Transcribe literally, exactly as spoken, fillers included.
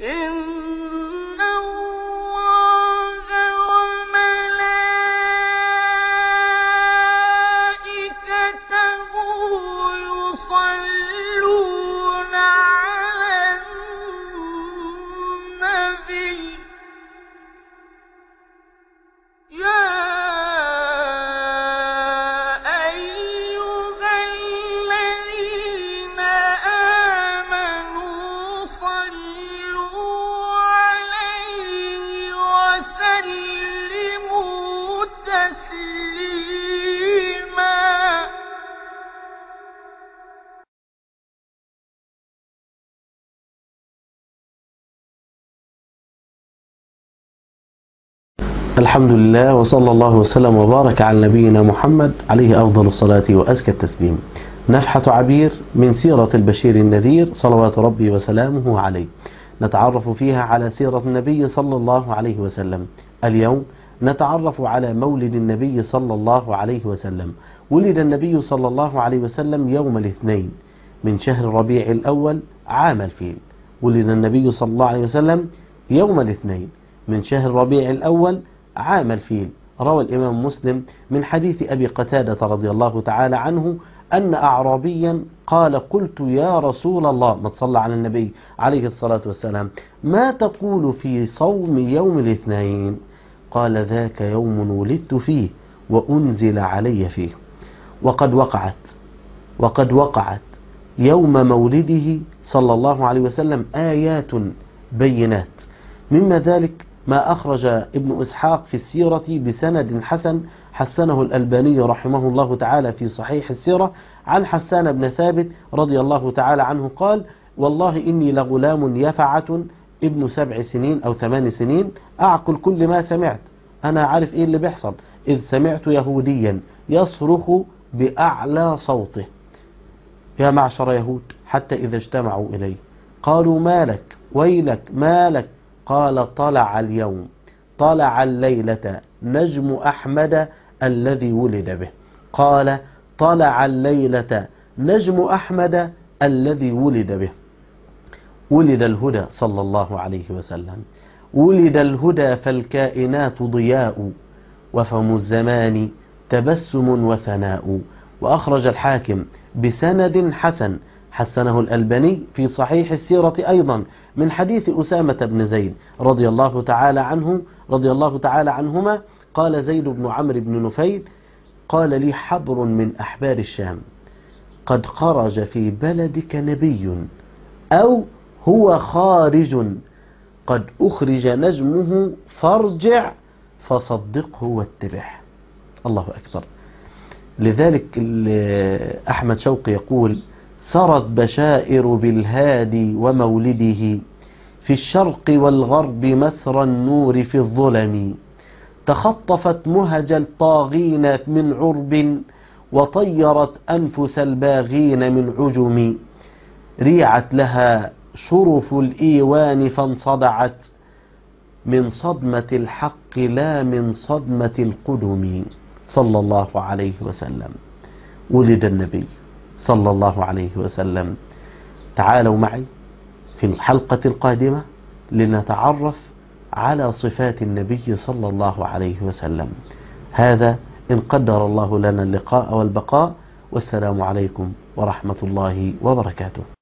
إن الله وملائكته يصلون على النبي يا أيها الذين آمنوا صلوا عليه وسلموا تسليما. الحمد لله، وصلى الله وسلم وبارك على نبينا محمد عليه أفضل الصلاة وأزكى التسليم. نفحة عبير من سيرة البشير النذير صلوات ربي وسلامه عليه، نتعرف فيها على سيرة النبي صلى الله عليه وسلم. اليوم نتعرف على مولد النبي صلى الله عليه وسلم. ولد النبي صلى الله عليه وسلم يوم الاثنين من شهر ربيع الأول عام الفيل. ولد النبي صلى الله عليه وسلم يوم الاثنين من شهر ربيع الأول عام الفيل. روى الإمام مسلم من حديث أبي قتادة رضي الله تعالى عنه أن أعرابيا قال: قلت يا رسول الله، ما تصلى على النبي عليه الصلاة والسلام، ما تقول في صوم يوم الاثنين؟ قال: ذاك يوم ولدت فيه وأنزل علي فيه. وقد وقعت وقد وقعت يوم مولده صلى الله عليه وسلم آيات بينات، مما ذلك ما أخرج ابن إسحاق في السيرة بسند حسن حسنه الألباني رحمه الله تعالى في صحيح السيرة عن حسان بن ثابت رضي الله تعالى عنه قال: والله إني لغلام يفعة ابن سبع سنين أو ثمان سنين أعقل كل ما سمعت، أنا عارف إيه اللي بيحصل، إذ سمعت يهوديا يصرخ بأعلى صوته: يا معشر يهود، حتى إذا اجتمعوا إليه قالوا: مالك ويلك مالك؟ قال: طلع اليوم طلع الليلة نجم أحمد الذي ولد به. قال: طلع الليلة نجم أحمد الذي ولد به. ولد الهدى صلى الله عليه وسلم، ولد الهدى فالكائنات ضياء، وفم الزمان تبسم وثناء. وأخرج الحاكم بسند حسن حسنه الألباني في صحيح السيرة أيضا من حديث أسامة بن زيد رضي الله تعالى عنه رضي الله تعالى عنهما قال: زيد بن عمرو بن نفيل قال لي حبر من أحبار الشام: قد خرج في بلدك نبي أو هو خارج، قد أخرج نجمه فارجع فصدقه واتبعه. الله أكبر. لذلك أحمد شوقي يقول: سرت بشائر بالهادي ومولده، في الشرق والغرب مسرى النور في الظلم، تخطفت مهج الطاغين من عرب، وطيرت أنفس الباغين من عجم، ريعت لها شرف الإيوان فانصدعت، من صدمة الحق لا من صدمة القدم. صلى الله عليه وسلم. ولد النبي صلى الله عليه وسلم. تعالوا معي في الحلقة القادمة لنتعرف على صفات النبي صلى الله عليه وسلم. هذا إن قدر الله لنا اللقاء والبقاء، والسلام عليكم ورحمة الله وبركاته.